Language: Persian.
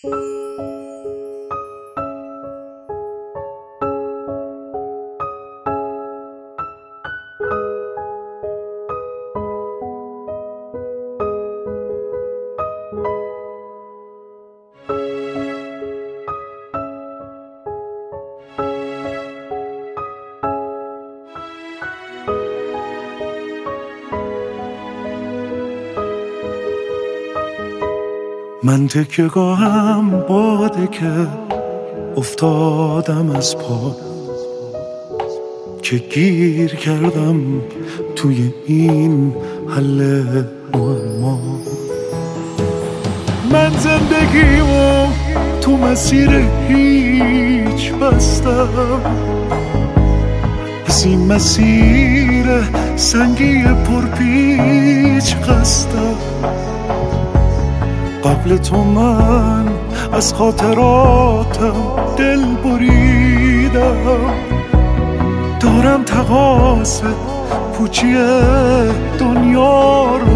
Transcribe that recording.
من تکیه‌گاهم باده که افتادم از پا، که گیر کردم توی این حل معما. من زندگیمو تو مسیر هیچ بستم، از این مسیر سنگی پرپیچ قصدم. قبل تو من از خاطراتم دل بریدم، دارم تقاصد پوچی دنیا رو